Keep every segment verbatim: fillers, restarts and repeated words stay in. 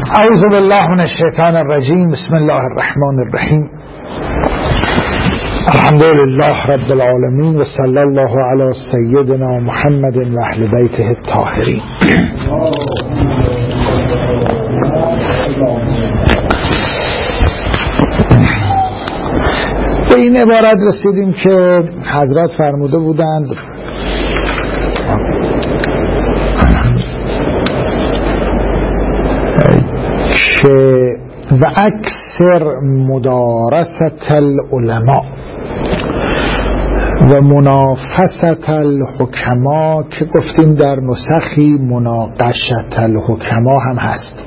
اعوذ بالله من الشیطان الرجیم. بسم الله الرحمن الرحیم. الحمد لله رب العالمین و صلی الله علی سیدنا محمد و اهل بیته الطاهرین. به این عبارت رسیدیم که حضرت فرموده بودند که و اکثر مدارست العلماء و منافست الحکما، که گفتیم در نسخی مناقشت الحکما هم هست.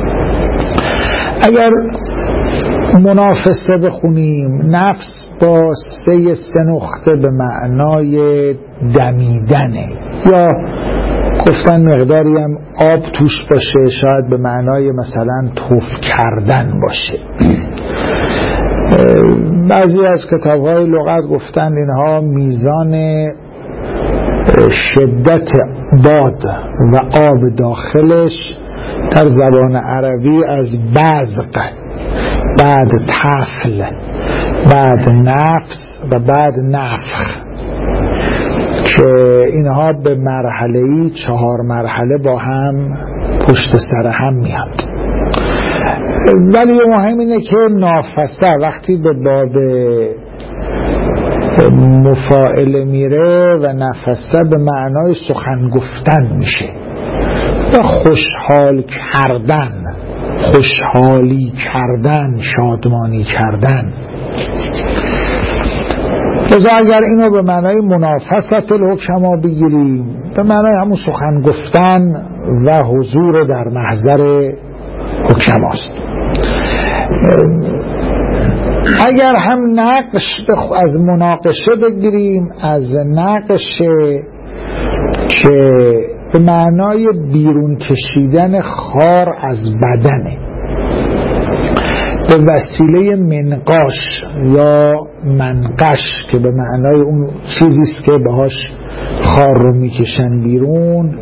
اگر منافسه بخونیم، نفس با سه سه نقطه به معنای دمیدنه، یا گفتن مقداری هم آب توش باشه، شاید به معنای مثلا توف کردن باشه. بعضی از کتاب‌های لغت گفتن اینها میزان شدت باد و آب داخلش در زبان عربی از بزق، بعد طفل، بعد نفس و بعد نفخ، که اینها به مرحله‌ای چهار مرحله با هم پشت سر هم میاد. ولی مهم اینه که نافسته وقتی به باب مفاعله میره و نفسته به معنای سخن گفتن میشه و خوشحال کردن، خوشحالی کردن، شادمانی کردن. لذا اگر اینو به معنای منافست الحکما بگیریم، به معنای همون سخن گفتن و حضور در محضر حکماست. اگر هم نقش از مناقشه بگیریم، از نقشه که به معنای بیرون کشیدن خار از بدنه، به وسیله منقاش یا منقش که به معنای اون چیزیست که باهاش خار رو میکشن بیرون،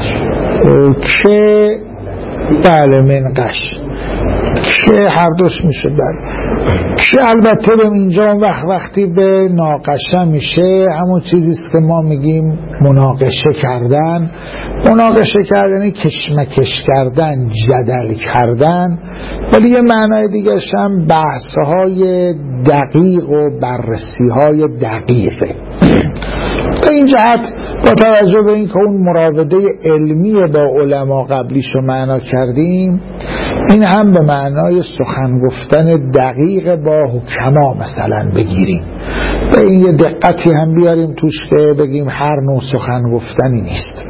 که بله منقش، که هر دوش میشه، بله، که البته به اینجا وقت وقتی به ناقشه میشه همون چیزیست که ما میگیم مناقشه کردن. مناقشه کردن یعنی کشمکش کردن، جدل کردن، ولی یه معنای دیگه هم بحثهای دقیق و بررسیهای دقیقه. به این جهت با توجه به این که اون مراوده علمی با علما قبلیشو معنا کردیم، این هم به معنای سخن گفتن دقیق با حکما مثلا بگیریم. به این یه دقتی هم بیاریم توش که بگیم هر نوع سخن گفتنی نیست.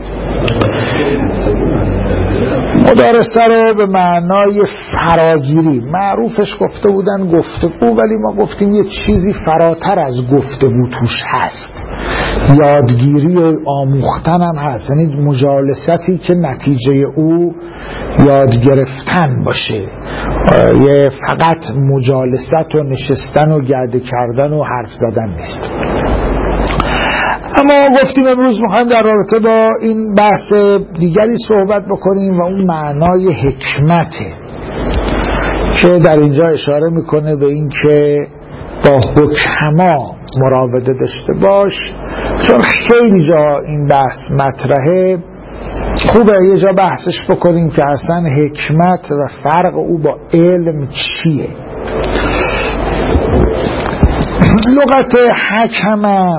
مدارسته رو به معنای فراگیری، معروفش گفته بودن گفتگو، ولی ما گفتیم یه چیزی فراتر از گفتگو توش هست، یادگیری و آموختن هم هست، یعنی مجالستی که نتیجه او یاد گرفتن باشه، یه فقط مجالست و نشستن و گرده کردن و حرف زدن نیست. اما گفتیم امروز میخوایم در رابطه با این بحث دیگری صحبت بکنیم و اون معنای حکمته که در اینجا اشاره میکنه به این که با حکما مراوده داشته باش، چون خیلی جا این بحث مطرحه. خوبه یه جا بحثش بکنیم که اصلا حکمت و فرق او با علم چیه. لغت حکمه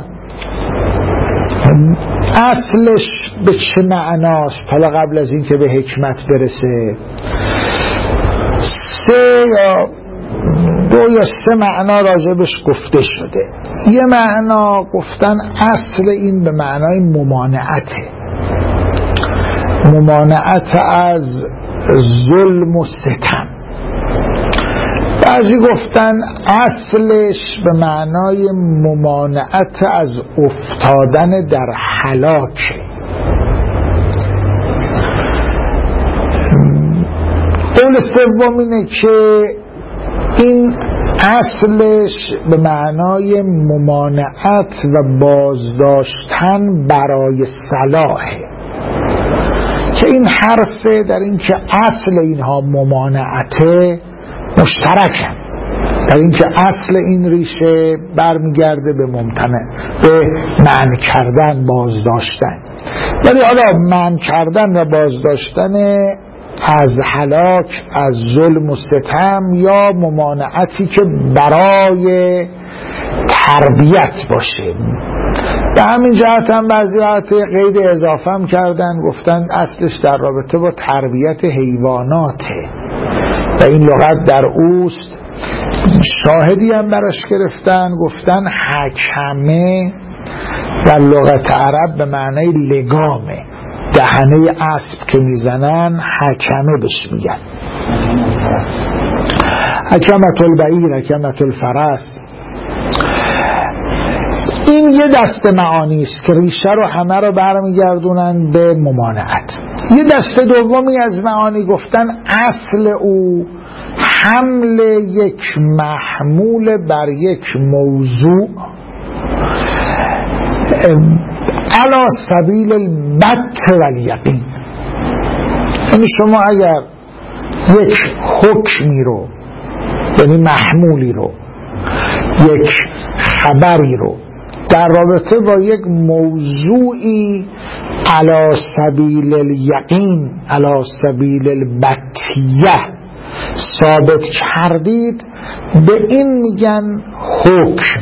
اصلش به چه معناست؟ حالا قبل از این که به حکمت برسه، سه یا دو یا سه معنا راجبش گفته شده. یه معنا گفتن اصل این به معنای ممانعته، ممانعت از ظلم و ستم. بعضی گفتن اصلش به معنای ممانعت از افتادن در هلاک. قول سوم اینه که این اصلش به معنای ممانعت و بازداشتن برای صلاحه، که این هر سه در این که اصل اینها ممانعته مشترکن، در این که اصل این ریشه برمیگرده به ممتنع، به منع کردن، بازداشتن. ولی حالا منع کردن و بازداشتن از هلاک، از ظلم و ستم، یا ممانعتی که برای تربیت باشه. به همین جهت هم بعضی وقت قید اضافه هم کردن، گفتن اصلش در رابطه با تربیت حیواناته و این لغت در اوست. شاهدی هم براش گرفتن، گفتن حکمه در لغت عرب به معنی لگامه، دهنه اسب که میزنن حکمه بهش میگن، حکمت البعیر، حکمت الفرس. این یه دست معانی است که ریشه رو همه رو برمیگردونن به ممانعت. یه دست دومی از معانی گفتن اصل او حمل یک محمول بر یک موضوع علی سبیل البت و الیقین. یعنی شما اگر یک حکمی رو، یعنی محمولی رو، یک خبری رو در رابطه با یک موضوعی علی سبیل الیقین، علی سبیل البتیه ثابت کردید، به این میگن حکم.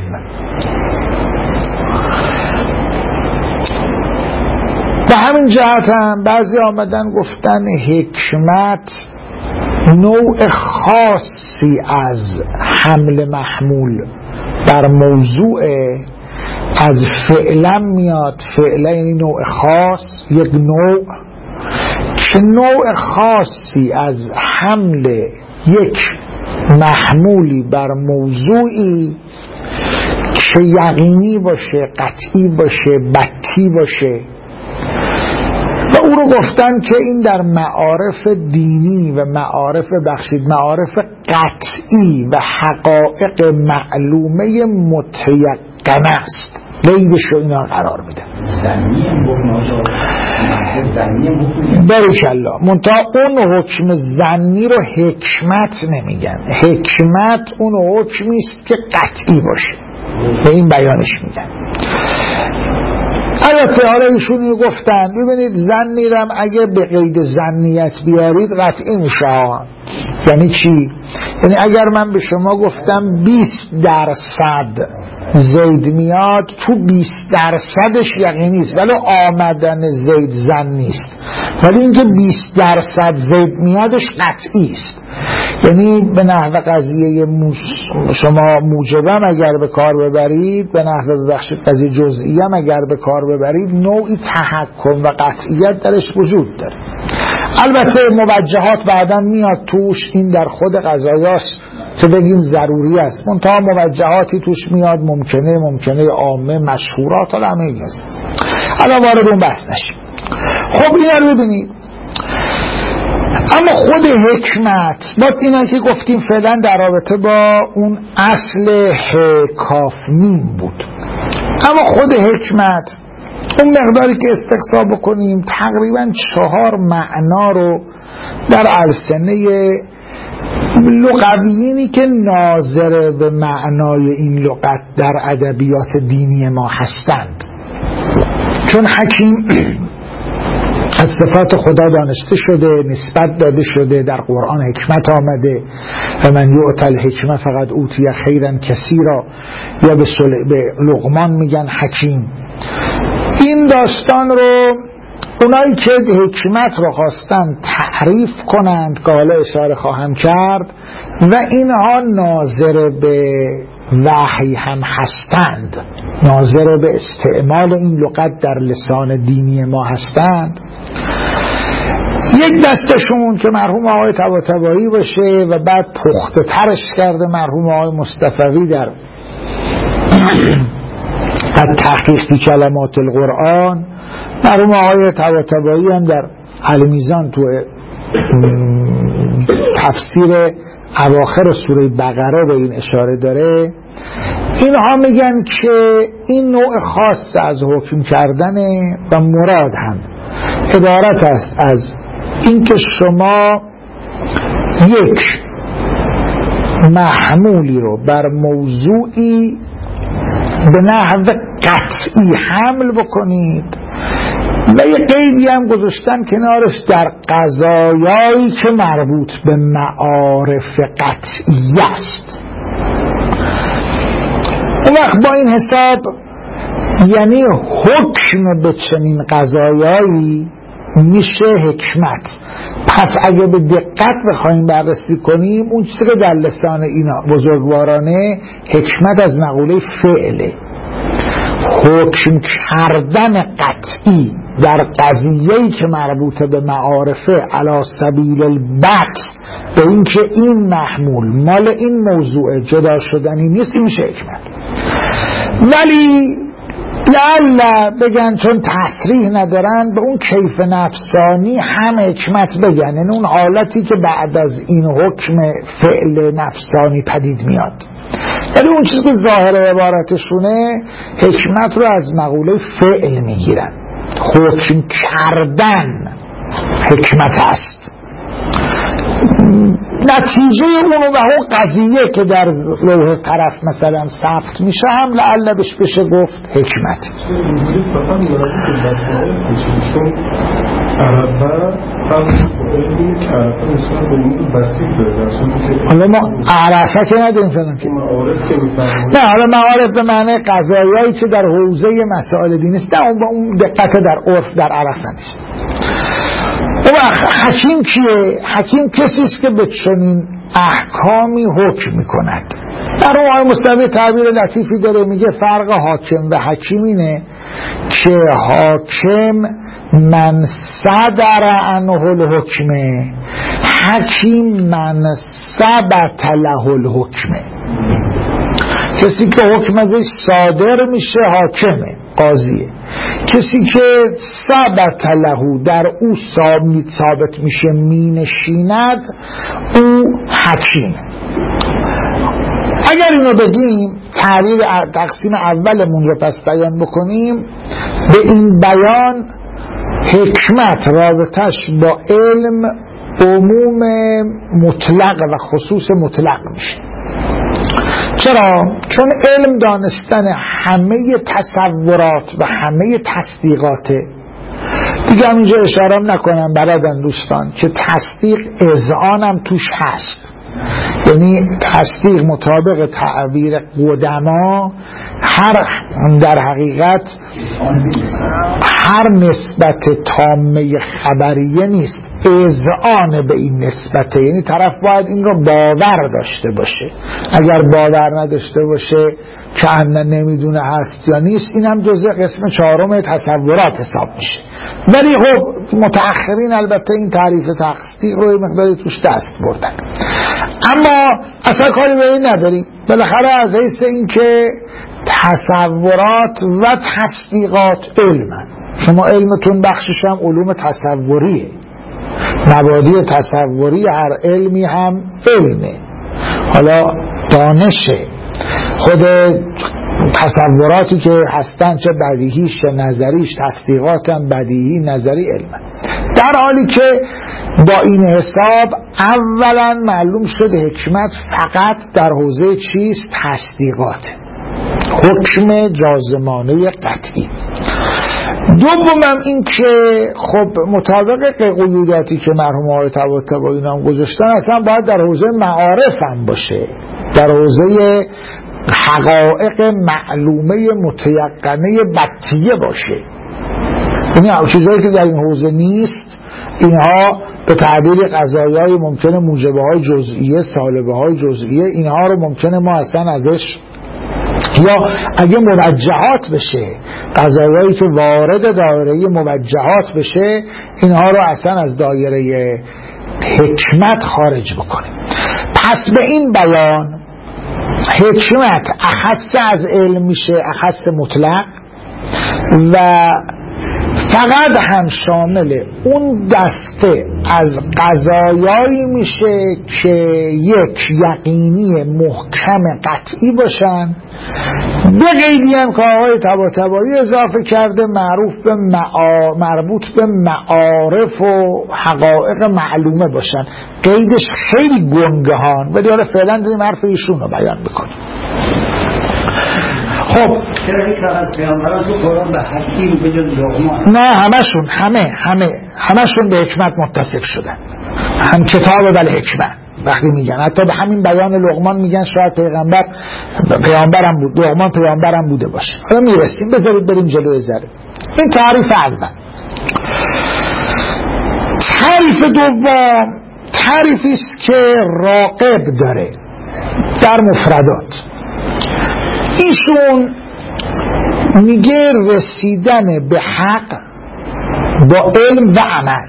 به همین جهت هم بعضی آمدن گفتن حکمت نوع خاصی از حمل محمول بر موضوع از فعلا میاد. فعلا یعنی نوع خاص، یک نوع که نوع خاصی از حمل یک محمولی بر موضوعی که یقینی باشه، قطعی باشه، بتی باشه. و او رو گفتن که این در معارف دینی و معارف بخشید معارف قطعی و حقایق معلومه متیقنه است، لیدش رو اینا قرار میدن. بارکالله. منتها اون حکم زنی رو حکمت نمیگن. حکمت اون حکمی است که قطعی باشه، به این بیانش میگن. البته حالا ایشون اینو گفتن، ببینید زنی رم اگه به قید زنیت بیارید قطعی میشه. یعنی چی؟ یعنی اگر من به شما گفتم بیست درصد زید میاد، تو بیست درصدش یقینی است، ولی آمدن زید زن نیست. ولی اینکه بیست درصد زید میادش قطعی است. یعنی به نحو قضیه شما موجبم اگر به کار ببرید، به نحو ببخشید قضیه جزئیم اگر به کار ببرید، نوعی تحکم و قطعیت درش وجود داره. البته موجهات بعداً میاد توش، این در خود قضایاست که بگیم ضروری است، منتها موجهاتی توش میاد ممکنه ممکنه عامه مشهورات حالا همه این هست. حالا وارد اون بحث نشیم. خب اینا رو ببینید. اما خود حکمت با اینا که گفتیم فعلا در رابطه با اون اصل کاف میم بود. اما خود حکمت اون مقداری که استقصا بکنیم تقریبا چهار معنا رو در السنه لغویینی که ناظر به معنای این لغت در ادبیات دینی ما هستند، چون حکیم از صفات خدا دانسته شده، نسبت داده شده، در قرآن حکمت آمده و من یؤت الحکمه فقط اوتی خیرا کثیرا، یا به, به لقمان میگن حکیم. این داستان رو اونایی که حکمت رو خواستن تعریف کنند که حالا اشاره خواهم کرد و اینها ناظر به وحی هم هستند، ناظر به استعمال این لغت در لسان دینی ما هستند. یک دستشون که مرحوم آقای طباطبایی باشه و بعد پخته ترش کرده مرحوم آقای مصطفوی در تحقیق بی کلمات القرآن، مرحوم آقای طباطبایی هم در المیزان تو تفسیر اواخر سوره بقره به این اشاره داره. اینها میگن که این نوع خاص از حکم کردنه و مراد هم عبارت است از اینکه شما یک محمولی رو بر موضوعی به نحو قطعی حمل بکنید و یه قیدی هم گذاشتن کنارش در قضایایی که مربوط به معارف قطعی است. اون وقت با این حساب یعنی حکم به چنین قضایایی میشه حکمت. پس اگه به دقت بخوایم بررسی کنیم اون چیزی که در لسان اینا بزرگوارانه حکمت از مقوله فعله، حکم کردن قطعی در قضیه‌ای که مربوطه به معارفه علی سبیل البت، به این که این محمول مال این موضوع جدا شدنی نیست، میشه حکمت. ولی لعل بگن چون تصریح ندارن به اون کیف نفسانی هم حکمت بگن، یعنی اون حالتی که بعد از این حکم فعل نفسانی پدید میاد. ولی اون چیزی که ظاهر عبارتشونه حکمت رو از مقوله فعل میگیرن. حکم کردن حکمت است. نتیجه اونو و اون قضیه که در لوح طرف مثلا ثبت میشه هم لعل بهش بشه گفت حکمت. حالا ما عرفه که نداریم فلان که نه، حالا معارف به معنی قضایایی که در حوزه مسائل دینی است، نه اون با اون دقت در عرف در عرفه نیست. و حکیم کیه؟ حکیم کسی است که به چنین احکامی حکم میکند. در اون آیه مستوی تعبیر لطیفی داره، میگه فرق حاکم و حکیم اینه که حاکم من صدر عنه الحکمه، حکیم من ثبت له الحکمه. کسی که حکم ازش صادر میشه حاکمه، قاضیه. کسی که ثبت له در او ثابت میشه مینشیند، او حکیم. اگر اینو بگیم تعبیر تقسیم اولمون رو پس بیان بکنیم، به این بیان حکمت رابطش با علم عموم مطلق و خصوص مطلق میشه. چرا؟ چون علم دانستن همه تصورات و همه تصدیقاته. دیگه هم اینجا اشاره نکنم بلدن دوستان که تصدیق اذعانم توش هست، یعنی تصدیق مطابق تعبیر قدما هر در حقیقت هر نسبت تامه خبریه نیست، اذعان به این نسبته، یعنی طرف باید این رو باور داشته باشه. اگر باور نداشته باشه که انا نمیدونه هست یا نیست، این هم جزء قسم چهارم تصورات حساب میشه. ولی خب متأخرین البته این تعریف تصدیق رو مقداری توش دست بردن، اما اصلا کاری به این نداریم. بالاخره از حیث این که تصورات و تصدیقات علمن، شما علمتون بخشش هم علوم تصوریه، مبادی تصوری هر علمی هم علمه. حالا دانشه خود تصوراتی که هستن چه بدیهیش چه نظریش، تصدیقات هم بدیهی نظری علمه. در حالی که با این حساب اولا معلوم شد حکمت فقط در حوزه چیست؟ تصدیقات، حکم جازمانه قطعی. دومم این که خب مطابق قیوداتی که مرحوم آقای طباطبایی نام گذاشتن اصلا باید در حوزه معارف هم باشه، در حوزه حقایق معلومه متیقنه بطیه باشه. یعنی چیزایی که در این حوزه نیست، اینها به تعبیر قضایای ممکنه موجبه های جزئیه، سالبه های جزئیه، اینها رو ممکنه ما اصلا ازش، یا اگه موجهات بشه، قضایایی که وارد دایره موجهات بشه، اینها رو اصلا از دایره حکمت خارج بکنیم. پس به این بیان حکمت اخص از علم میشه، اخص مطلق، و فقط هم شامل اون دسته از قضایایی میشه که یک یقینی محکم قطعی باشن، به قیدی هم که آقای طباطبایی اضافه کرده معروف به معا... مربوط به معارف و حقایق معلومه باشن. قیدش خیلی گنگهان، ولی حالا فعلا داریم حرف ایشون رو بیان بکنیم. خب نه همشون همه همه همشون به حکمت متصف شدن، هم کتاب ولی حکمت وقتی میگن، حتی به همین بیان لقمان میگن شاید پیغمبر پیامبرم بود، لقمان پیامبرم بوده باشه. حالا میرسیم، بذارید بریم جلوی ذره. این تعریف اول. تعریف دوم تعریفی است که راغب داره در مفردات. ایشون میگه رسیدن به حق با علم و عمل.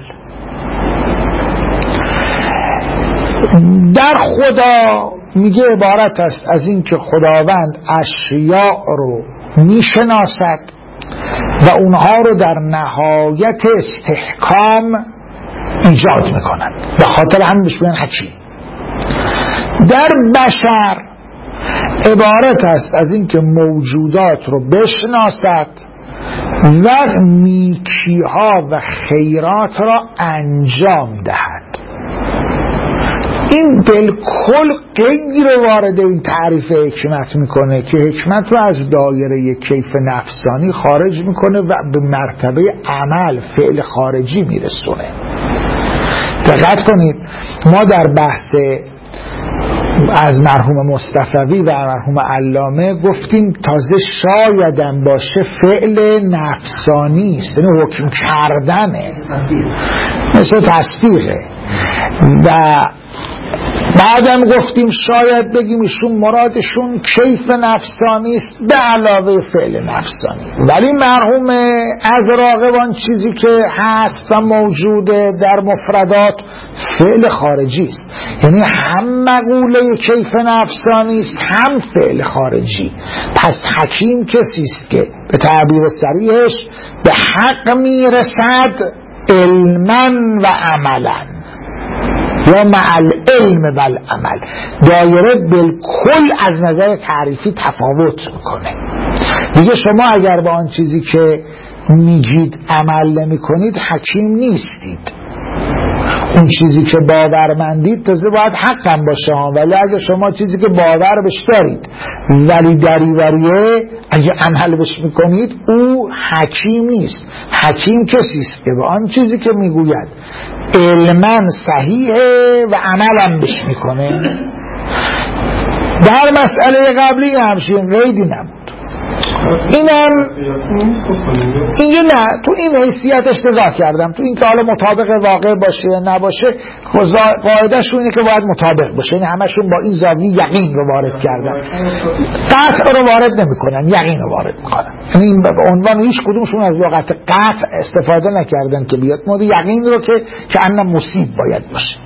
در خدا میگه عبارت است از این که خداوند اشیاء رو میشناسد و اونها رو در نهایت استحکام ایجاد میکنند، به خاطر همین بهش میگن حکیم. در بشر عبارت است از این که موجودات رو بشناسد و نیکی‌ها و خیرات را انجام دهد. این بالکل غیر وارد این تعریف حکمت میکنه که حکمت رو از دایره کیف نفسانی خارج میکنه و به مرتبه عمل، فعل خارجی میرسونه. دقت کنید، ما در بحث از مرحوم مصطفوی و مرحوم علامه گفتیم تازه شایدم باشه فعل نفسانی است، یعنی حکم کردنه، مثل تصدیقه. و بعدم گفتیم شاید بگیم ایشون مرادشون کیف نفسانی است به علاوه فعل نفسانی. ولی مرحوم از راغبان چیزی که هست و موجوده در مفردات فعل خارجی است، یعنی هم مقوله کیف نفسانی است هم فعل خارجی. پس حکیم کسی است که به تعبیر صریحش به حق میرسد علما و عملا یا مع العلم و العمل. دایره بالکل از نظر تعریفی تفاوت میکنه. دیگه شما اگر با آن چیزی که میگید عمل نمی کنید حکیم نیستید. اون چیزی که باورمندید تازه باید حقم باشه، ولی اگه شما چیزی که باور بش دارید ولی دریوریه اگه عمل بش میکنید او حکیم نیست. حکیم کسی است که به آن چیزی که میگوید علما صحیحه و عملم بش میکنه. در مسئله قبلی همچین قیدی نبود. اینم اینجا نه، تو این حیثیت اشتباه کردم، تو این که حالا مطابق واقع باشه یا نباشه قاعده‌ش اینه که باید مطابق باشه، یعنی همشون با این زاویه یقین رو وارد کردن، قطع رو وارد نمیکنن، یقین رو وارد میکنن. یعنی به عنوان هیچ کدومشون از لغت قطع استفاده نکردن که بیاد مورد یقین رو که که ان مصیب باید باشه.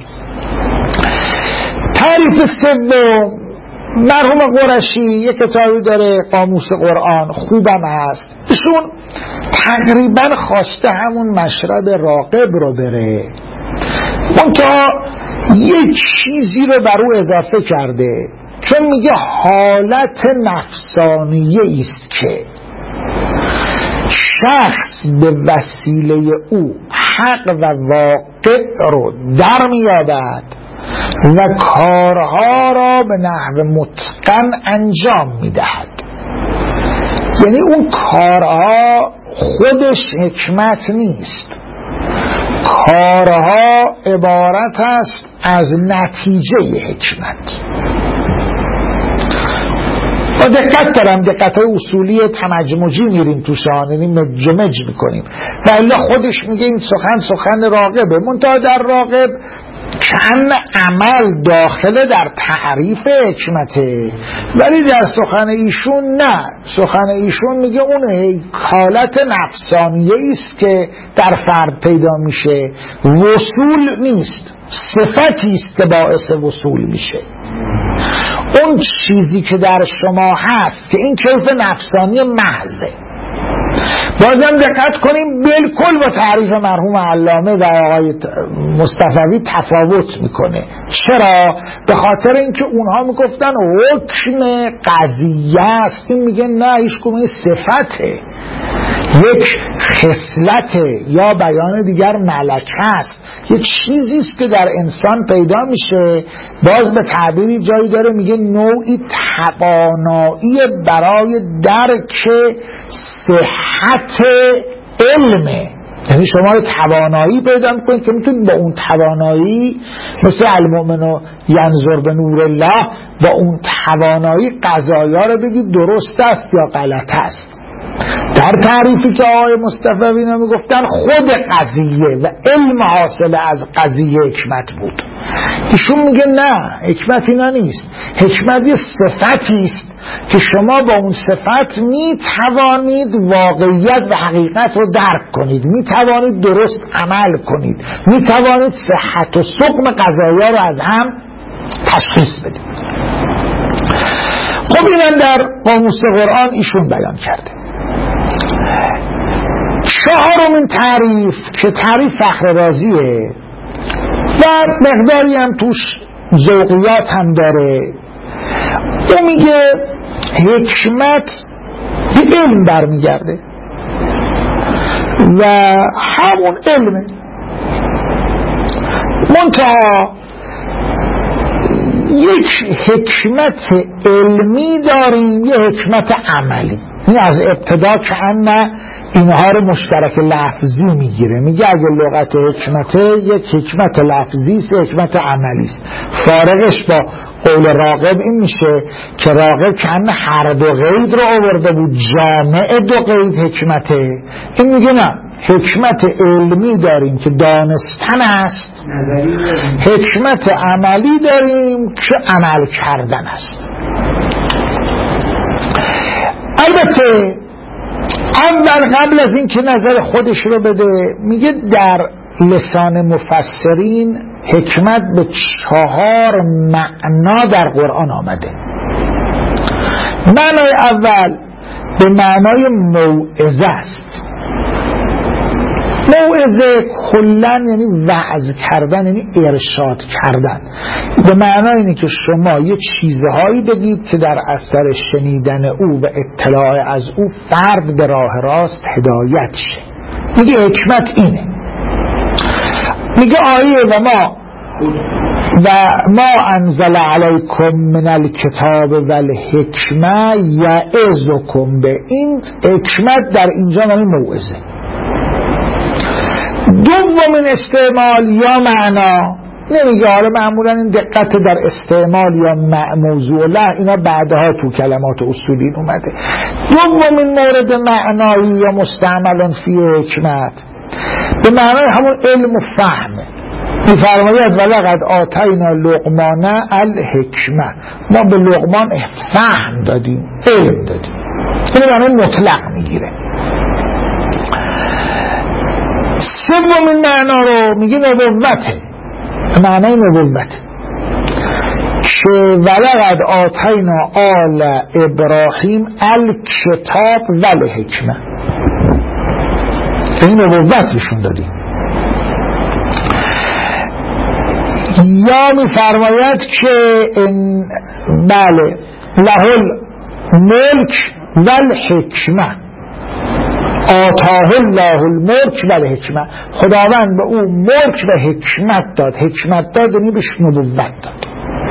تعریف سوم مرحوم قرشی یک کتابی داره قاموس قرآن، خوبم هست. ایشون تقریبا خواسته همون مشرب راغب رو بره، منتها یک چیزی رو بر او اضافه کرده، چون میگه حالت نفسانیه است که شخص به وسیله او حق و واقع رو در میابد و کارها را به نحو متقن انجام میدهد. یعنی اون کارها خودش حکمت نیست، کارها عبارت است از نتیجه حکمت. با دقت دارم، دقت های اصولی تمجمجی میریم توشان، یعنی مجمج میکنیم و الا خودش میگه این سخن سخن راغبه، منتها در راغب چند عمل داخله در تعریف حکمته، ولی در سخن ایشون نه. سخن ایشون میگه اون حالت نفسانیه است که در فرد پیدا میشه، وصول نیست، صفتی است که باعث وصول میشه. اون چیزی که در شما هست که این کیف نفسانی محضه، بازم دقت کنیم بالکل با تعریف مرحوم علامه و آقای مصطفوی تفاوت میکنه. چرا؟ به خاطر اینکه اونها میگفتن حکم قضیه است، این میگه نه، هیچ کدوم صفته، یک خصلته یا بیان دیگر ملکه است، یه چیزی است که در انسان پیدا میشه. باز به تعبیری جایی داره میگه نوعی توانایی برای درک صحت علمه، یعنی شما رو توانایی پیدا میکنید که میتونید با اون توانایی مثل المؤمن ینظر به نور الله با اون توانایی قضایا رو بگید درست است یا غلط است. در تعریفی که آقای مصطفوی اینا میگفتن خود قضیه و علم حاصل از قضیه حکمت بود. ایشون میگه نه، حکمت اینا نیست، حکمت یه صفتی است که شما با اون صفت میتوانید واقعیت و حقیقت رو درک کنید، میتوانید درست عمل کنید، میتوانید صحت و سقم قضایا رو از هم تشخیص بدید. خب اینم در قاموس قرآن ایشون بیان کرده. چهارمین تعریف که تعریف فخر رازیه و مقداری هم توش ذوقیات هم داره، او میگه حکمت به علم برمیگرده و همون علمه، منتها یک حکمت علمی داریم، یک حکمت عملی. این از ابتدا که انه اینها رو مشترک لفظی میگیره، میگه اگه لغت حکمته یک حکمت لفظی است، حکمت عملی است. فارغش با قول راغب این میشه که راغب که انه هر دو قید رو آورده بود، جامع دو قید حکمته. این میگه نه، حکمت علمی داریم که دانستن است، حکمت عملی داریم که عمل کردن است. البته اول قبل از این که نظر خودش رو بده میگه در لسان مفسرین حکمت به چهار معنا در قرآن آمده. معنای اول به معنای موعظه است. موعظه کلن یعنی وعظ کردن، یعنی ارشاد کردن، به معنای اینه که شما یه چیزهایی بگید که در اثر شنیدن او و اطلاع از او فرد به راه راست هدایت شه. میگه حکمت اینه. میگه آیه و ما و ما انزل علیکم من الکتاب و الحکمه یعظکم به، این حکمت در اینجا معنی موعظه. دومین استعمال یا معنا، نمیگه حالا معمولا این دقت در استعمال یا موضوع له اینا بعدها تو کلمات اصولین اومده. دومین مورد معنایی یا مستعملان فی حکمت به معنای همون علم و فهمه. میفرماید ولقد آتینا لقمان الحکمه، ما به لقمان فهم دادیم، علم دادیم. این معنی مطلق میگیره. سومین معنا رو میگه نبوته، معنای نبوت که ولقد آتینا آل ابراهیم الکتاب والحکمه، این نبوتشون دادیم. یا میفرماید که این بله لهل ملک والحکمه، آتاه الله الملک و الحکمه، خداوند به او ملک و حکمت داد. حکمت داد یعنی بهش نبوت داد.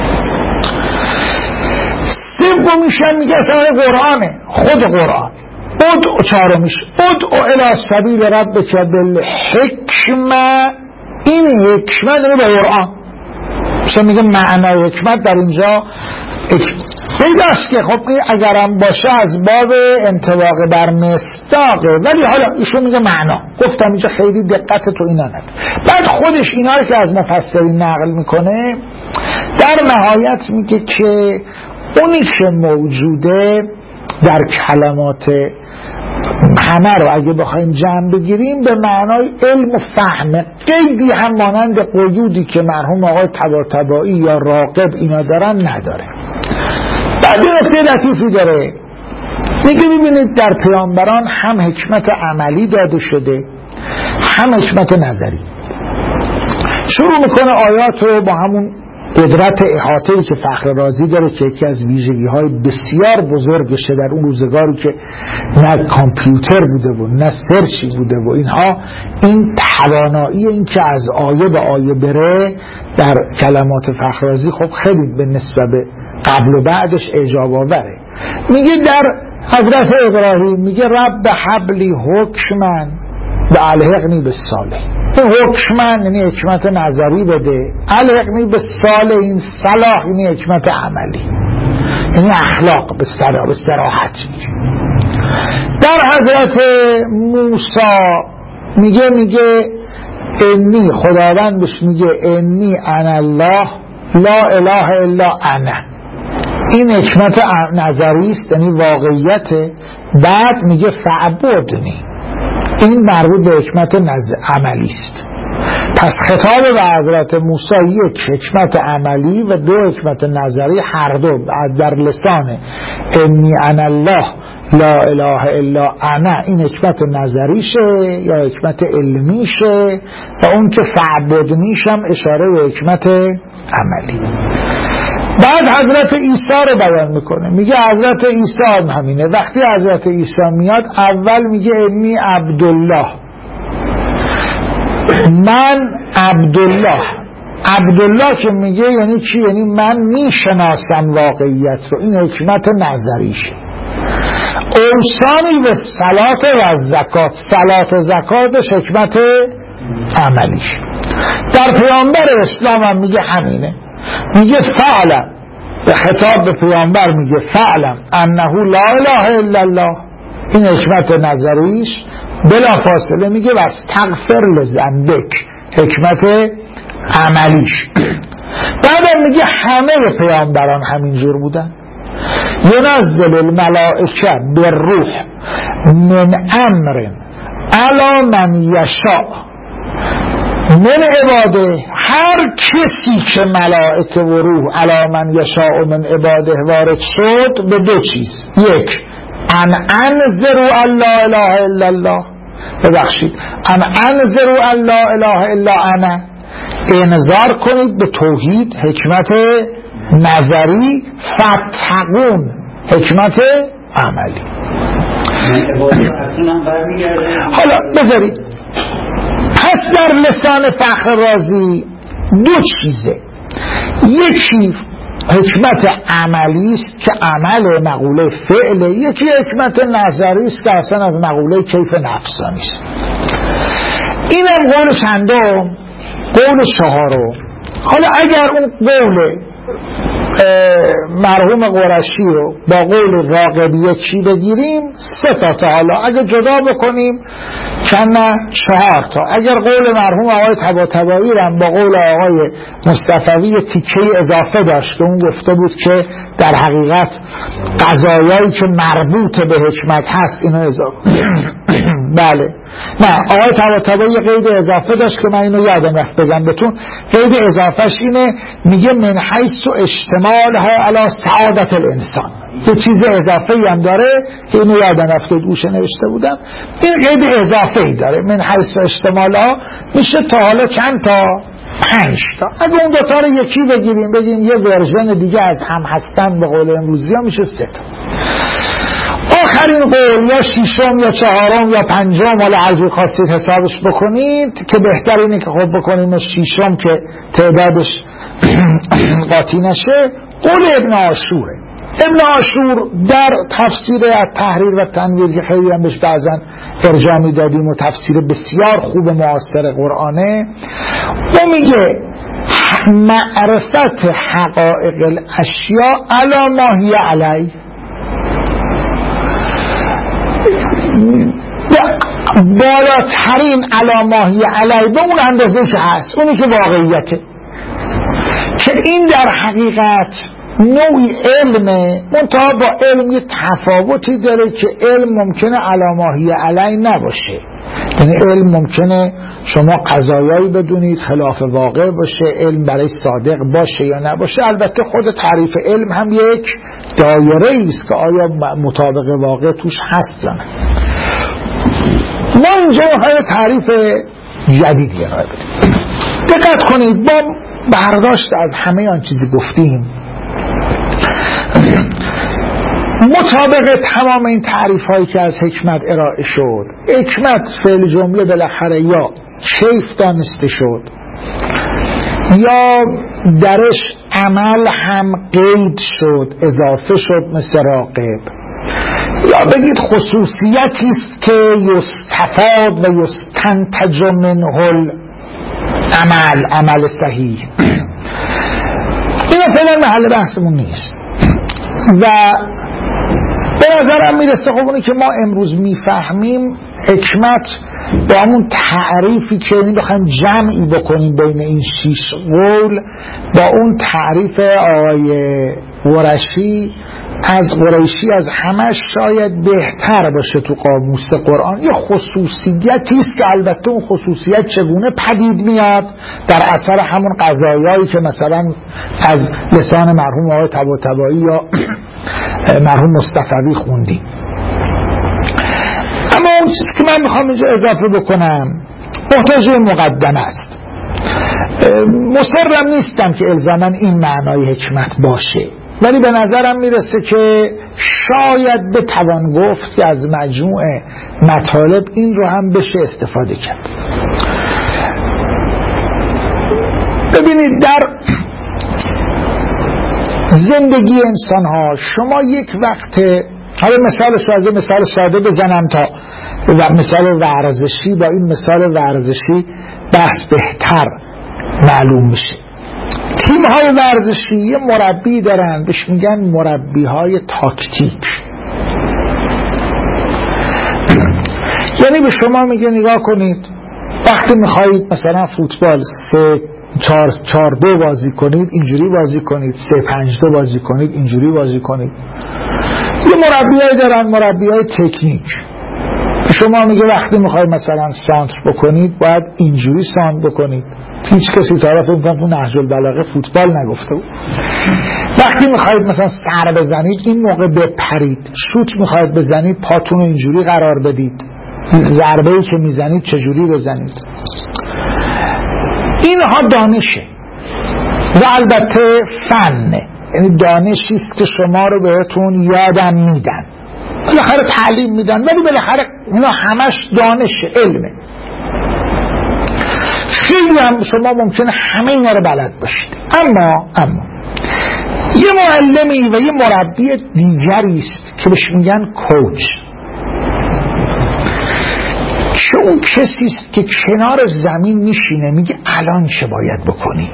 سومیش هم میگه اصلا قرآنه، خود قرآن. ادعو چهارمیش ادعو الی سبیل ربک بالحکمه، این حکمت یعنی به قرآن. مثلا میگه معنای حکمت در اینجا پیداست که خب اگرم باشه از باب انطباق بر مصداقه، ولی حالا ایشون میگه معنا. گفتم اینجا خیلی دقت تو اینا ند. بعد خودش اینا رو که از مفسرین نقل میکنه در نهایت میگه که اونی که موجوده در کلمات همه رو اگه بخوایم جمع بگیریم به معنای علم و فهم، قیدی هم مانند قیودی که مرحوم آقای طباطبایی یا راغب اینا دارن نداره. بعد این نکته لطیفی داره، میگه ببینید در پیامبران هم حکمت عملی داده شده هم حکمت نظری. شروع میکنه آیات رو با همون قدرت احاطه‌ای که فخر رازی داره که یکی از ویژگی‌های بسیار بزرگشه در اون روزگاری که نه کامپیوتر بوده و نه سرچی بوده و اینها، این توانایی این که از آیه به آیه بره در کلمات فخر رازی خب خیلی به نسبت قبل و بعدش اعجاب آوره. میگه در حضرت ابراهیم میگه رب حبلی حکمن به الحقنی به صالح. این حکمن یعنی حکمت نظری بده، الحقنی به صالح این صلاح یعنی حکمت عملی، یعنی اخلاق به صراحت. در حضرت موسی میگه میگه انی، خداوند بهش میگه انی انا الله لا اله الا انا. این حکمت نظری است یعنی واقعیت. بعد میگه فعبدنی، این مربوط به حکمت عملی است. پس خطاب به حضرت موسی یک حکمت عملی و دو حکمت نظری، هر دو در لسان انی انا الله لا اله الا انا، این حکمت نظریشه یا حکمت علمیشه و اون که فعبدنیش هم اشاره به حکمت عملی. بعد حضرت عیسی رو بیان میکنه، میگه حضرت عیسی هم همینه. وقتی حضرت عیسی میاد اول میگه انی عبدالله، من عبدالله. عبدالله که میگه یعنی چی؟ یعنی من میشناسم واقعیت رو، این حکمت نظریشه. اوصانی به صلات و زکات، صلات و زکاتش حکمت عملیش. در پیامبر اسلام هم میگه همینه، میگه فعلم، به خطاب به پیامبر میگه فعلم انه لا اله الا الله، این حکمت نظریش. بلا فاصله میگه واستغفر لذنبک، حکمت عملیش. بعدم میگه همه پیامبران همینجور بودن. ینزل الملائکه بالروح من امر علی من یشاء من عباده، هر کسی که ملائکه و روح علی من یشاء من عباده وارد شد به دو چیز: یک، ان انذروا ان لا اله الا الله، ببخشید ان انذروا ان لا اله الا انا، انذار کنید به توحید، حکمت نظری، فتقون، حکمت عملی. حالا بذارید، پس در لسان فخر رازی دو چیزه، یکی حکمت عملی است که عمل مقوله فعله، یکی حکمت نظری است که اصلا از مقوله کیف نفسانی است. اینم قول چندم؟ قول چهارم. حالا اگر اون قول مرحوم قرشی رو با قول راغبیه چی بگیریم؟ سه تا تا حالا اگر جدا بکنیم چند چهار تا. اگر قول مرحوم آقای طباطبایی رو با قول آقای مصطفوی تیکه اضافه داشت که اون گفته بود که در حقیقت قضایایی که مربوط به حکمت هست اینو اضافه بله نه، آقای طباطبایی قید اضافه داشت که من اینو یادم رفت بگم بهتون. قید اضافهش اینه، میگه من حیث و اشتمالها علی سعادت الانسان. یه چیز اضافه‌ای هم داره که اینو یادم رفت دوشه نوشته بودم. این قید اضافه‌ای داره، من حیث و اشتمالها میشه تا حالا چند تا؟ پنج تا. اگه اون دوتا رو یکی بگیریم بگیم یه ورژن دیگه از هم هستن به قول امروزی ها، میشه سه تا. آخرین قول یا شیشم یا چهارم یا پنجم، حالا هر جور خواستید حسابش بکنید، که بهتر اینه که خب بکنیم شیشم که تعدادش قاطی نشه. قول ابن عاشوره. ابن عاشور در تفسیر التحریر و تنویر که خیلی هم بهش بعضا ارجاع میدادیم و تفسیر بسیار خوب معاصر قرآنه، او میگه معرفت حقائق الاشیاء علی ما هی علی، بالاترین علی ما هی علی، به اون اندازه که هست، اونی که واقعیته، که این در حقیقت نوعی علمه، منتها با علم یه تفاوتی داره که علم ممکنه علی ما هی علی نباشه. یعنی علم ممکنه شما قضایایی بدونید خلاف واقع باشه، علم برای صادق باشه یا نباشه. البته خود تعریف علم هم یک دایره ایست که آیا مطابق واقع توش هست یا نه. ما اینجا های تعریف جدیدی ارائه بدیم. دقت کنید، با برداشت از همه آن چیزی گفتیم، مطابق تمام این تعریف هایی که از حکمت ارائه شد، حکمت فعل جمله بالاخره یا کیف دانسته شد یا درش عمل هم قید شد، اضافه شد مثل راقب، یا بگید خصوصیتی است که یستفاد و یستنتج منه العمل، عمل صحیح. این فعلا محل بحثمون نیست و به نظرم میرسه خب اونی که ما امروز میفهمیم حکمت با همون تعریفی که این بخوایم جمعی بکنیم بین این شیش قول با اون تعریف آقای قرشی از قریشی از همه شاید بهتر باشه تو قاموس قرآن. یه خصوصیتی است که البته اون خصوصیت چگونه پدید میاد در اثر همون قضایایی که مثلا از لسان مرحوم آقای طباطبایی یا مرحوم مصطفوی خوندیم. اما اون چیزی که من میخوام اینجا اضافه بکنم محتاج مقدمه است. مصرم نیستم که الزاماً این معنای حکمت باشه، ولی به نظرم میرسه که شاید بتوان گفت که از مجموع مطالب این رو هم بشه استفاده کرد. ببینید در زندگی انسان ها شما یک وقت، حالا مثالش رو از مثال ساده بزنم تا و مثال ورزشی، با این مثال ورزشی بحث بهتر معلوم میشه. تیم های ورزشی یه مربی دارن بهش میگن مربی های تاکتیک. یعنی به شما میگه نگاه کنید وقتی میخواهید مثلا فوتبال سه چار چار دو بازی کنید اینجوری بازی کنید، سه پنج دو بازی کنید اینجوری بازی کنید. یه مربی های دارن مربی های تکنیک. به شما میگه وقتی میخواهید مثلا سانتر بکنید باید اینجوری سانتر بکنید. هیچ کسی طرف اون تو نهج البلاغه فوتبال نگفته بود. وقتی میخواید مثلا سر بزنید این موقع بپرید، شوت میخواید بزنید پاتون رو اینجوری قرار بدید، ضربه‌ای که میزنید چجوری بزنید. اینها دانشه و البته فنه، یعنی دانشی است که شما رو بهتون یادم میدن، بالاخره تعلیم میدن، ولی بالاخره اینا همش دانشه، علمه. خیلی هم شما ممکنه همه اینا رو بلد باشید، اما اما یه معلمی و یه مربی دیگری است که بهش میگن کوچ، که اون کسی است که کنار زمین میشینه میگه الان چه باید بکنی.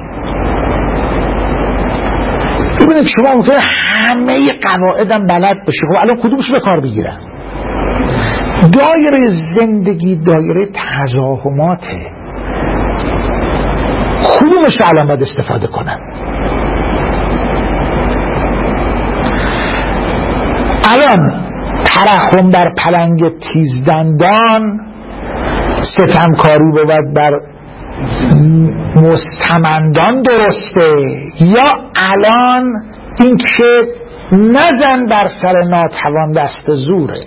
ببینید شما ممکنه همه قواعدم بلد باشی، خب الان کدومش به کار بگیرن؟ دایره زندگی دایره تزاحماته، کدومش الان باید استفاده کنم؟ الان ترحم بر پلنگ تیزدندان، ستمکاری بود بر مستمندان درسته، یا الان این که نزن بر سر ناتوان دست زوره،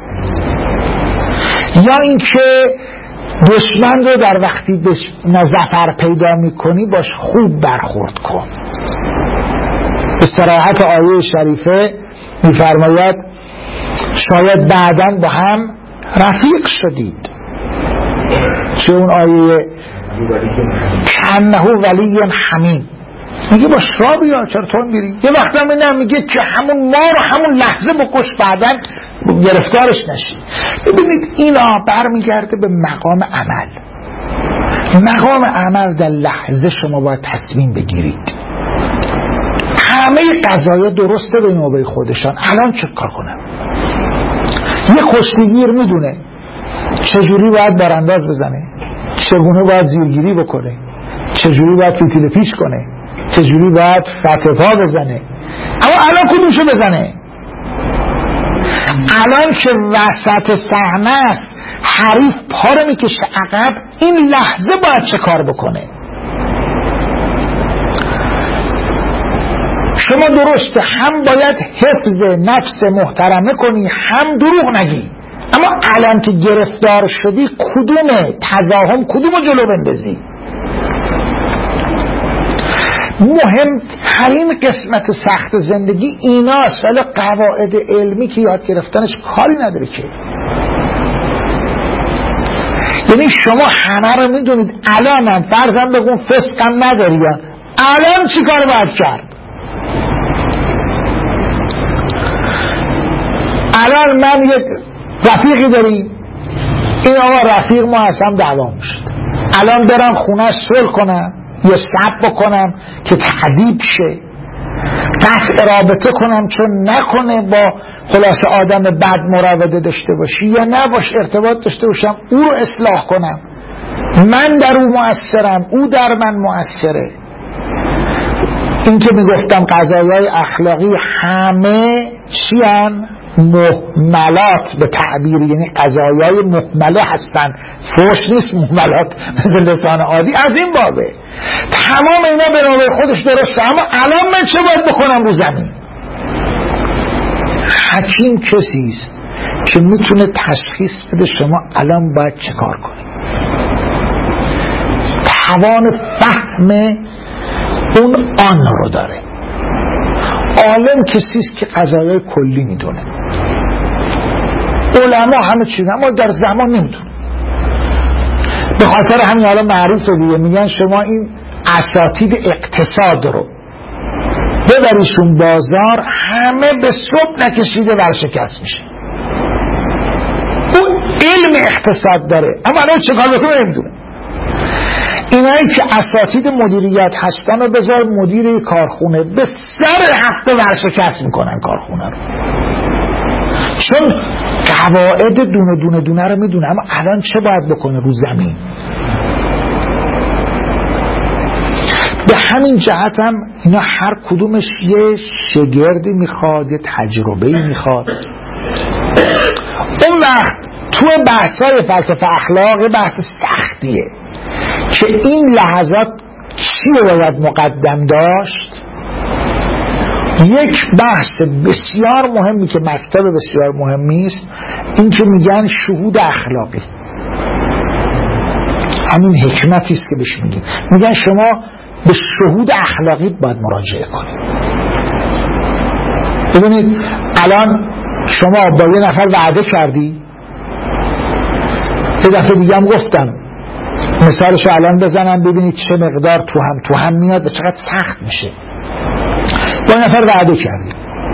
یا این که دشمن رو در وقتی ظفر پیدا میکنی باش خوب برخورد کن. به صراحت آیه شریفه میفرماید شاید بعداً با هم رفیق شدید. چه اون آیه کنه ولی حمیم میگه با شرابی ها چرا تون بیری، یه وقت هم اینم میگه که همون ما رو همون لحظه بکش بعداً گرفتارش نشی. ببینید اینا برمیگرده به مقام عمل. مقام عمل در لحظه شما باید تصمیم بگیرید. همه قضایا درسته به نوبه خودشان، الان چه کار کنم؟ یه کشتیگیر میدونه چجوری باید برانداز بزنه، چگونه باید زیرگیری بکنه، چجوری باید فیتیل پیش کنه، چجوری باید فتح پا بزنه، اما الان کدومشو بزنه؟ الان که وسط صحنه است حریف پا رو میکشه عقب، این لحظه باید چه کار بکنه؟ شما درسته هم باید حفظ نفس محترمه کنی هم دروغ نگی، اما الان که گرفتار شدی کدوم تزاهم کدوم جلو بندازی؟ مهمترین قسمت سخت زندگی ایناست، ولی قواعد علمی که یاد گرفتنش کاری نداره که. یعنی شما همه رو میدونید، الان من فرضاً بگم فسقم نداری، الان چی کار باید کرد؟ الان من یک رفیقی داریم، این آقا رفیق ما اصلا دعوا میشد، الان برم خونه صلح کنم یا صبر بکنم که تعذیب شه، قطع رابطه کنم چون نکنه با خلاص آدم بد مراوده داشته باشی، یا نباش ارتباط داشته باشم او رو اصلاح کنم، من در او مؤثرم او در من مؤثره. این که میگفتم قضایای اخلاقی همه چی هن؟ مهملات به تعبیر، یعنی قضایای مهمله هستن، فوش نیست مهملات مثل لسان عادی، از این بابه تمام اینا به نوبه خودش درسته. اما الان من چه باید بکنم رو زمین؟ حکیم کسیست که میتونه تشخیص بده شما الان باید چه کار کنید، توان فهم اون آن رو داره. عالم کسیست که قضایای کلی میدونه، علما همه چیز، اما در زمان نمیدونه. به خاطر همین حالا معروفه دیگه، میگن شما این اساتید اقتصاد رو ببریشون بازار، همه به صبح نکشیده ورشکست میشه. اون علم اقتصاد داره اما الان چه کار بکنه نمیدونه. اینایی که اساتید مدیریت هستن و بذار مدیر کارخونه، به سر هفته ورشکست میکنن کارخونه رو، چون قواعد دونه دونه دونه رو میدونه. اما الان چه باید بکنه رو زمین؟ به همین جهت هم اینا هر کدومش یه شگردی میخواد، یه تجربه‌ای میخواد. اون وقت تو بحث‌های فلسفه اخلاق بحث سختیه که این لحظات چی رو باید مقدم داشت. یک بحث بسیار مهمی که مکتب بسیار مهمی است، این که میگن شهود اخلاقی. همین حکمتی است که بهش میگن، میگن شما به شهود اخلاقی باید مراجعه کنید. ببینید الان شما با یه نفر وعده کردی، یه دفعه دیگه هم گفتم مثالشو الان بزنم ببینید چه مقدار تو هم تو هم میاد و چقدر سخت میشه. با یه نفر وعده کردی،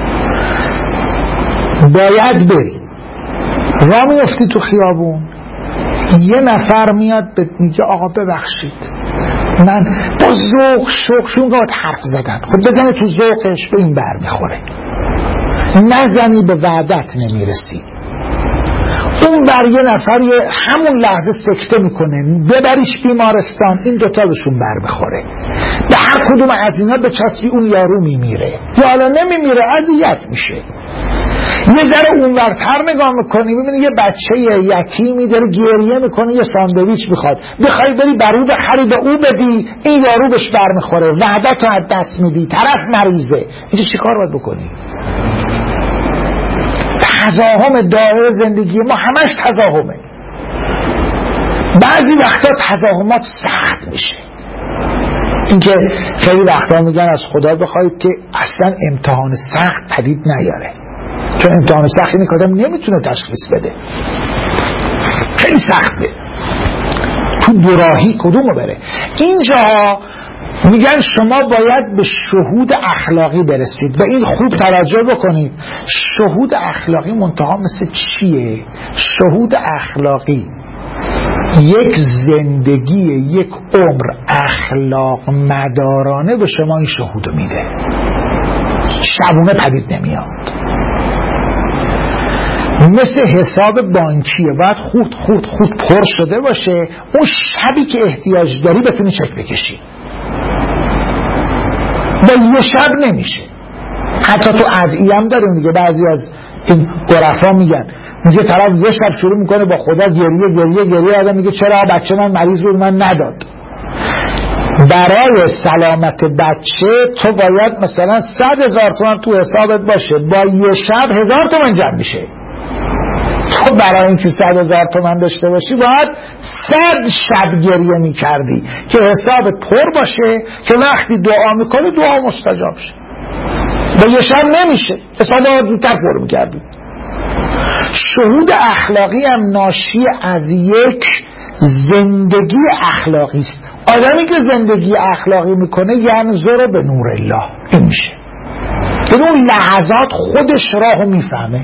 باید بری، راه میفتی تو خیابون، یه نفر میاد بهت میگه آقا ببخشید من با ذوق شوقشون باید حرف زدن، خب بزنی تو ذوقش به این بر میخوره، نزنی به وعدت نمیرسی. اون بر یه نفر همون لحظه سکته میکنه، ببریش بیمارستان، این دوتا بهشون بر بخوره. به هر کدوم از اینا به چسبی اون یارو میمیره یا حالا نمیمیره، اذیت میشه. یه ذره اونورتر نگاه میکنی، ببینی یه بچه یتیمی داره گریه میکنه، یه ساندویچ میخواد، بخوای بری برو بخری به او بدی، این یارو بهش بر میخوره، وعدتو از دست میدی، طرف مریضه. اینجا چی کار باید بکنی؟ تزاهم دائره زندگی ما همش تزاهمه. بعضی وقتا تزاهمات سخت میشه. اینکه خیلی وقتا میگن از خدا بخواید که اصلا امتحان سخت پدید نیاره، چون امتحان سخت اینه که آدم نمیتونه تشخیص بده، خیلی سخته تو دوراهی کدومو بره. اینجا میگن شما باید به شهود اخلاقی برسید. به این خوب توجه بکنید. شهود اخلاقی منتها مثل چیه؟ شهود اخلاقی یک زندگی، یک عمر اخلاق مدارانه به شما این شهود میده، شبونه پدید نمیاد. مثل حساب بانکیه، باید خود خود خود پر شده باشه، اون شبی که احتیاج داری بتونی چک بکشی. با یه شب نمیشه. حتی تو ادعیه هم داریم دیگه، بعضی از این عرفا میگن، میگه طرف یه شب شروع میکنه با خدا گریه گریه گریه، آدم میگه چرا بچه من مریض بود من نداد. برای سلامت بچه تو باید مثلا صد هزار تومن تو حسابت باشه، با یه شب هزار تومن جمع میشه. تو برای اینکه صد هزار تومن داشته باشی باید صد شب گریه میکردی که حسابت پر باشه که وقتی دعا میکنی دعا مستجاب شه. با یه شب نمیشه، حساب باید زودتر پر میکردی. شهود اخلاقی هم ناشی از یک زندگی اخلاقی است. آدمی که زندگی اخلاقی میکنه ینظر به نور الله، این میشه به اون لحظات خودش راهو میفهمه.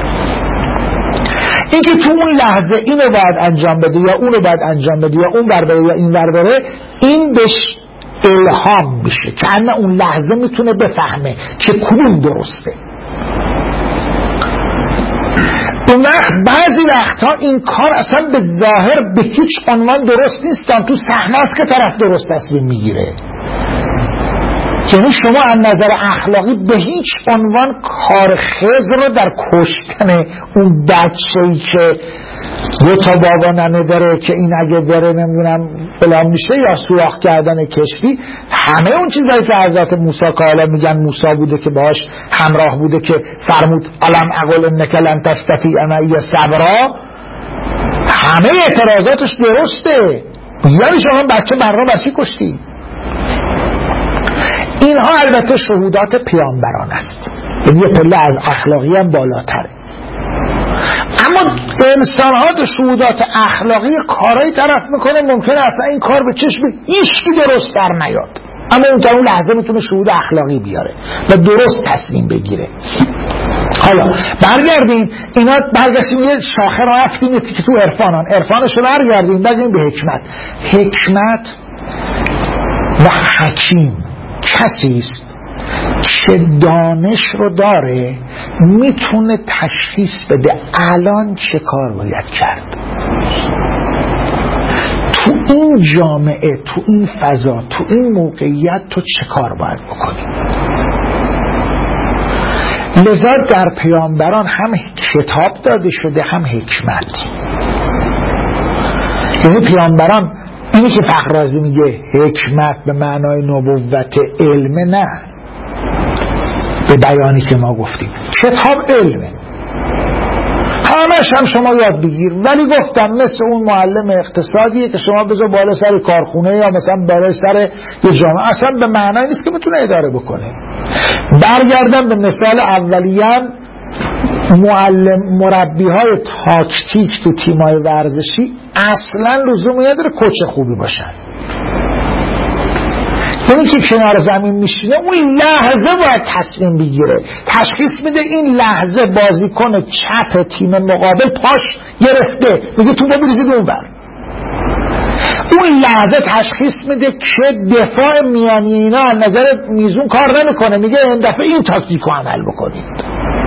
این که تو اون لحظه اینو باید انجام بده یا اونو باید انجام بده یا اون بر بره یا این بر بره، این بهش الهام میشه که انا اون لحظه میتونه بفهمه که کدوم درسته. اون وقت بعضی وقتها این کار اصلا به ظاهر به هیچ عنوان درست نیستن، تو صحنه است که طرف درست تصمیم میگیره. یعنی شما از نظر اخلاقی به هیچ عنوان کار خضر رو در کشتن اون بچه‌ای که دو تا بابا ننه داره که این اگه بره نمیدونم فلان میشه یا سوراخ کردن کشتی، همه اون چیزایی که حضرت موسی که حالا میگن موسی بوده که باهاش همراه بوده که فرمود علم اقل انک لن تستطیع معی صبرا، همه اعتراضاتش درسته. یعنی شما بچه برا بچه کشتی. اینها البته شهودات پیامبران است، یعنی یه پله از اخلاقی هم بالاتره. اما انسان ها تو شهودات اخلاقی کارهای طرف میکنه ممکنه اصلا این کار به چشم هیچکی درست در نیاد، اما اون تا اون لحظه میتونه شهود اخلاقی بیاره و درست تصمیم بگیره. حالا برگردیم اینا، برگردیم یه شاخه را رفتیم که تو عرفانان عرفانشو برگردیم بگیم به حکمت. حکمت و حکیم کسی است که دانش رو داره، میتونه تشخیص بده الان چه کار باید کرد، تو این جامعه، تو این فضا، تو این موقعیت تو چه کار باید بکنی. لذا در پیامبران هم کتاب داده شده هم حکمت. یعنی پیامبران، اینی که فخرازی میگه حکمت به معنای نبوت علم، نه به بیانی که ما گفتیم کتاب علمه، همش هم شما یاد بگیر، ولی گفتم مثل اون معلم اقتصادیه که شما بذار بالا سر کارخونه یا مثلا بالا سر یه جامعه، اصلا به معنای نیست که بتونه اداره بکنه. برگردم به مثال اولیه‌ام، معلم مربی های تاکتیک تو تیمای ورزشی اصلا لزومی نداره کوچ خوبی باشن. اونی که کنار زمین میشینه اون لحظه باید تصمیم بگیره، تشخیص میده این لحظه بازیکن چپ تیم مقابل پاش گرفته، میگه تو بریزید اون بر. اون لحظه تشخیص میده که دفاع میانی اینا از نظر میزون کار نمیکنه، میگه این دفعه این تاکتیکو عمل بکنید.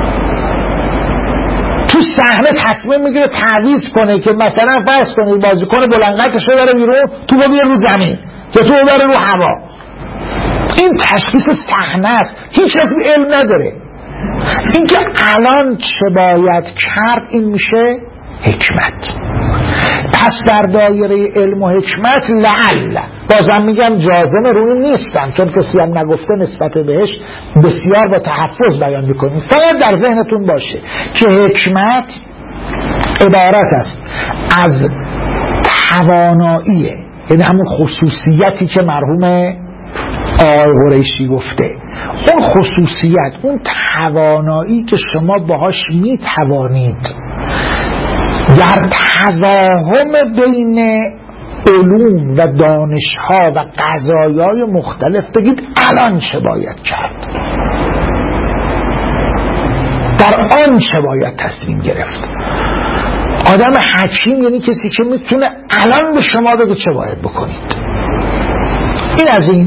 تو صحنه تصمیم میگیره تعویض کنه که مثلا فرض کنید بازیکن بلندقدش رو بره بیرون، تو رو بیاره رو زمین یا تو رو بره رو هوا. این تشخیص صحنه است، هیچ رفتی علم نداره. این که الان چه باید کرد این میشه حکمت. پس در دایره علم و حکمت لعل، بازم میگم جازم روی نیستم چون کسی هم نگفته نسبت بهش بسیار با تحفظ بیان میکنیم، فقط در ذهنتون باشه که حکمت عبارت است از تواناییه، یعنی همون خصوصیتی که مرحوم آقای قریشی گفته، اون خصوصیت، اون توانایی که شما باهاش میتوانید در تفاهم بین علوم و دانشها و قضایای مختلف بگید الان چه باید کرد، در آن چه باید تصمیم گرفت. آدم حکیم یعنی کسی که میتونه الان به شما بگه چه باید بکنید. این از این.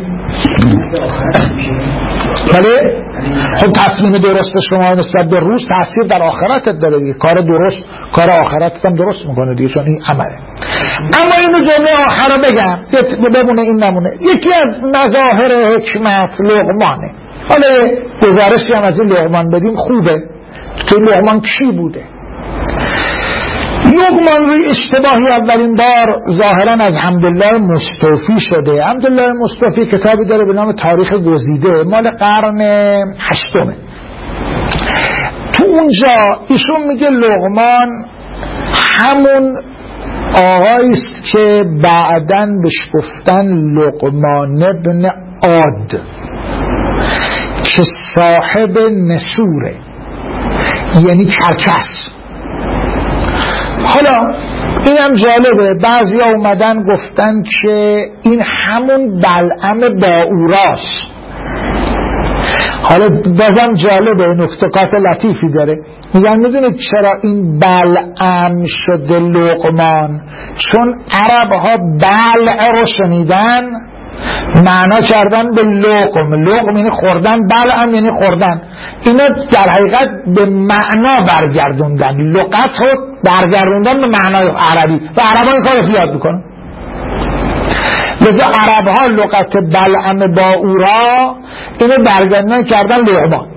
بله؟ خب تصمیم درست شما نسبت به روز تاثیر در آخرتت داره دیگه. کار درست کار آخرتت هم درست میکنه دیگه، چون این عمله. اما اینو جمله آخر رو بگم بمونه این نمونه. یکی از مظاهر حکمت لقمانه. حالا گزارشی هم از این لقمان بدیم خوبه که لقمان کی بوده. لقمان روی اشتباهی اولین بار ظاهرا از حمدالله مصطفی شده. حمدالله مصطفی کتابی داره به نام تاریخ گزیده، مال قرن هشتمه. تو اونجا ایشون میگه لقمان همون آقایی است که بعدن بهش گفتن لقمان ابن عاد که صاحب نسوره، یعنی کرکس. حالا اینم جالبه، بعضی ها اومدن گفتن که این همون بلعم باوراست. حالا بازم جالبه، نکته‌ات لطیفی داره. میگن میدونید چرا این بلعم شده لقمان؟ چون عرب ها بلع رو شنیدن معنا کردن به لقم. لقم یعنی خوردن، بلعم یعنی خوردن. اینا در حقیقت به معنا برگردوندن، لغت رو برگردوندن به معنای عربی و عرب ها این کار رو یاد میکنن. لذا عرب ها لغت بلعم با اورا اینو برگردوندن کردن لقمان.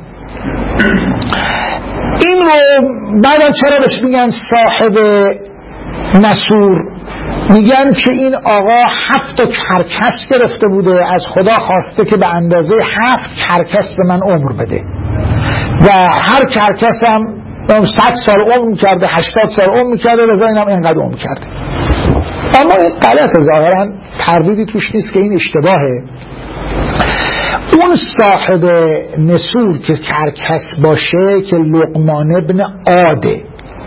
این رو بعدم چرا بهش میگن صاحب نسور؟ میگن که این آقا هفت تا کرکس گرفته بوده، از خدا خواسته که به اندازه هفت کرکس به من عمر بده و هر کرکس هم صد سال عمر کرده، هشتاد سال عمر کرده، لذا این هم اینقدر عمر کرده. اما این غلط، ظاهرا تردیدی توش نیست که این اشتباهه. اون صاحب نسور که کرکس باشه که لقمان ابن عاده،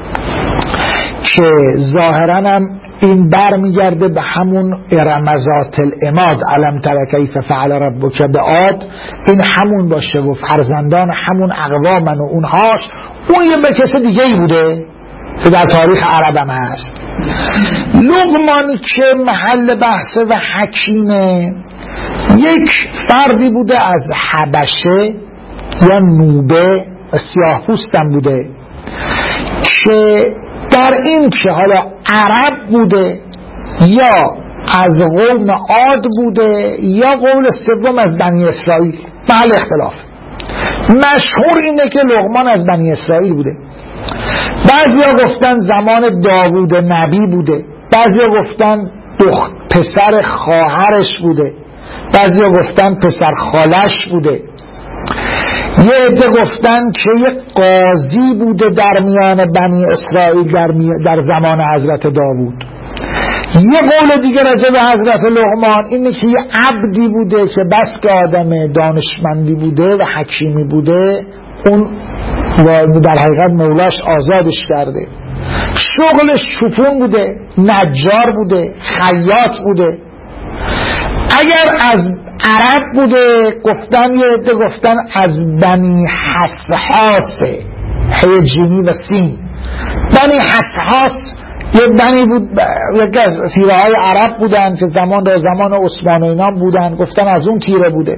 که ظاهرا هم این بر میگرده به همون ارمزات الاماد، علم تر کیف فعل ربک بعاد، این همون باشه و فرزندان همون اقوامن و اونهاش. اون یه به کسی دیگه ای بوده که در تاریخ عرب هم هست. لقمان که محل بحث و حکیمه، یک فردی بوده از حبشه یا نوبه، سیاه پوستم بوده، که در این که حالا عرب بوده یا از قوم عاد بوده یا قول سوم از بنی اسرائیل، محل اختلاف. مشهور اینه که لقمان از بنی اسرائیل بوده. بعضیا گفتن زمان داوود نبی بوده، بعضیا گفتن دخ پسر خواهرش بوده، بعضیا گفتن پسر خالش بوده. یه عده گفتن که یه قاضی بوده در میان بنی اسرائیل در, می... در زمان حضرت داوود. یه قول دیگه راجع به حضرت لقمان اینه که یه عبدی بوده که بس که آدم دانشمندی بوده و حکیمی بوده، اون در حقیقت مولاش آزادش کرده. شغلش شپون بوده، نجار بوده، خیاط بوده. اگر از عرب بوده گفتن، یه عده گفتن از بنی حسحاسه، هیجینی و سین. بنی حسحاس یه بنی بود، یکی از تیره های عرب بودن که زمان در زمان عثمان اینا بودن، گفتن از اون تیره بوده.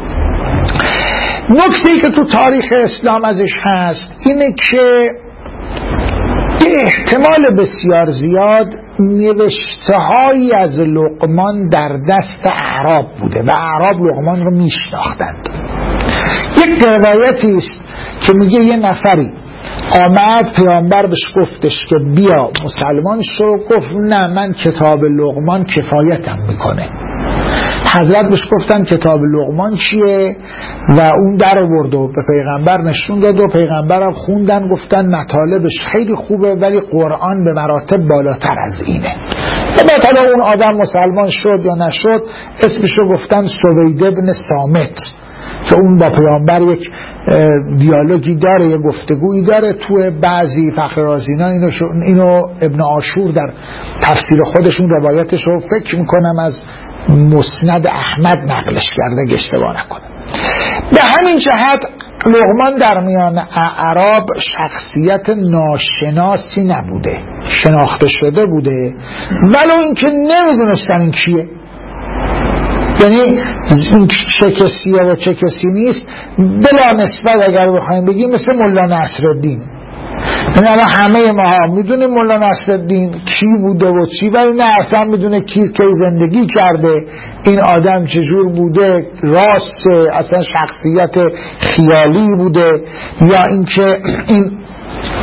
نکته‌ای که تو تاریخ اسلام ازش هست اینه که به احتمال بسیار زیاد نوشته‌هایی از لقمان در دست اعراب بوده و اعراب لقمان رو میشناختند. یک روایتی است که میگه یه نفری آمد، پیامبر بهش گفتش که بیا مسلمان شو، گفت نه من کتاب لقمان کفایتم میکنه. حضرت بهش گفتن کتاب لقمان چیه و اون در آورد و به پیغمبر نشون داد و پیغمبرم خوندن، گفتن مطالبش خیلی خوبه ولی قرآن به مراتب بالاتر از اینه. و بعد اون آدم مسلمان شد یا نشد، اسمشو گفتن سوید ابن صامت که اون با پیامبر یک دیالوگی داره، یک گفتگویی داره. تو بعضی فخر رازینا اینو, اینو ابن عاشور در تفسیر خودشون روایتش رو فکر میکنم از مسند احمد نقلش کرده، اشتباه نکنم. به همین جهت لقمان در میان اعراب شخصیت ناشناسی نبوده، شناخته شده بوده، ولو اینکه نمیدونستن این کیه، یعنی این چه کسیه و چه کسی نیست. بلا نسبت اگر بخوایم بگیم مثل مولا نصرالدین، یعنی الان همه ما ها میدونیم مولا نصرالدین کی بوده و چی، ولی نه اصلا میدونه کی کی زندگی کرده، این آدم چجور بوده، راست اصلا شخصیت خیالی بوده، یا اینکه این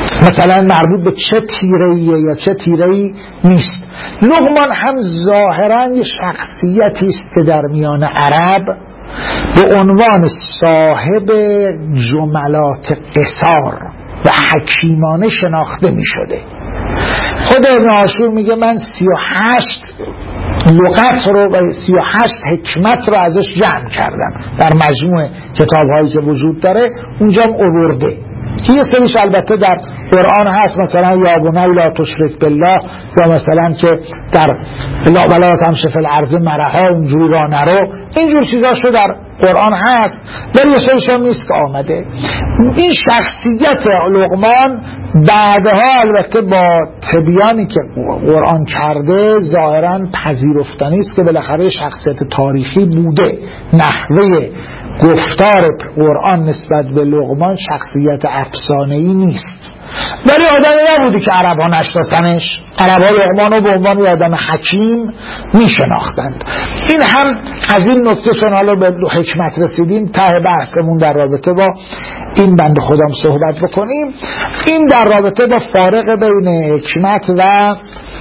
مثلا مربوط به چه تیره‌ایه یا چه تیره‌ای نیست. لقمان هم ظاهرا یه شخصیتی است که در میان عرب به عنوان صاحب جملات قصار و حکیمانه شناخته می شده. خود ابن عاشور میگه من سی و هشت لغت رو و سی و هشت حکمت رو ازش جمع کردم در مجموع کتاب هایی که وجود داره، اونجا هم آورده که یه سریش البته در قرآن هست، مثلا یا بنی لا تشرک بالله، یا مثلا که در ولا تمشی فی الارض مرحا، اونجوری راه نرو، اینجور چیزاشو در قرآن هست، ولی یه سریش هم نیست که آمده. این شخصیت لقمان بعدها البته با تبیانی که قرآن کرده ظاهرا پذیرفتنی است که بالاخره شخصیت تاریخی بوده. نحوه گفتار قرآن نسبت به لقمان شخصیت افسانه‌ای نیست، ولی آدمی نبودی که عرب ها نشناسنش. عرب ها لقمان رو به عنوان آدم حکیم می شناختند. این هم از این نکته، چون حالا به حکمت رسیدیم، ته بحثمون در رابطه با این بنده خودم صحبت بکنیم. این در رابطه با فارق بین حکمت و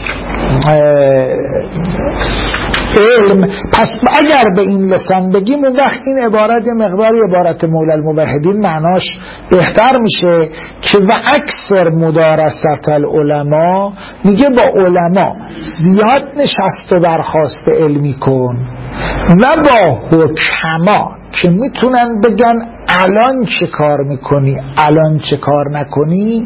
علم. پس اگر به این لسان بگیم اون وقت این عبارت یه مقداری عبارت مولی الموحدین معناش بهتر میشه که و اکثر مدارست العلماء، میگه با علما زیاد نشست و برخاست علمی کن و با حکما که میتونن بگن الان چه کار میکنی الان چه کار نکنی،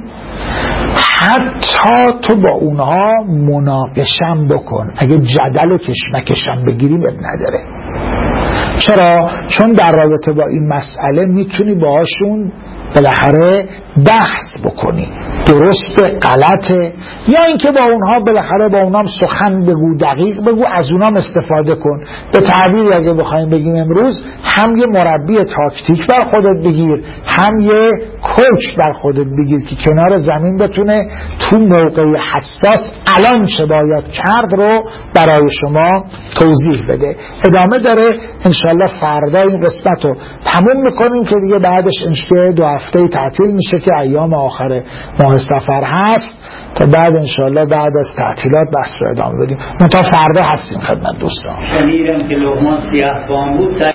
حتی تو با اونها مناقشم بکن، اگه جدل و کشمکشم بگیری بد نداره. چرا؟ چون در رابطه با این مسئله میتونی باهاشون بالاخره بحث بکنی، درسته غلطه، یا اینکه با اونها بالاخره با اونها سخن بگو، دقیق بگو، از اونها استفاده کن. به تعبیر اگه بخوایم بگیم امروز، هم یه مربی تاکتیک بر خودت بگیر، هم یه کوچ بر خودت بگیر که کنار زمین بتونه تو موقع حساس الان چه باید کرد رو برای شما توضیح بده. ادامه داره. انشالله فردا این قسمت رو تموم میکنیم که دیگه بعدش انشالله دو هفته تعطیل میشه که ایام آخر ماه سفر هست، تا بعد انشالله بعد از تعطیلات بحث رو ادامه بدیم. منتها فردا هستیم خدمت دوستان. شنیدم که لقمان سیاه فام بود.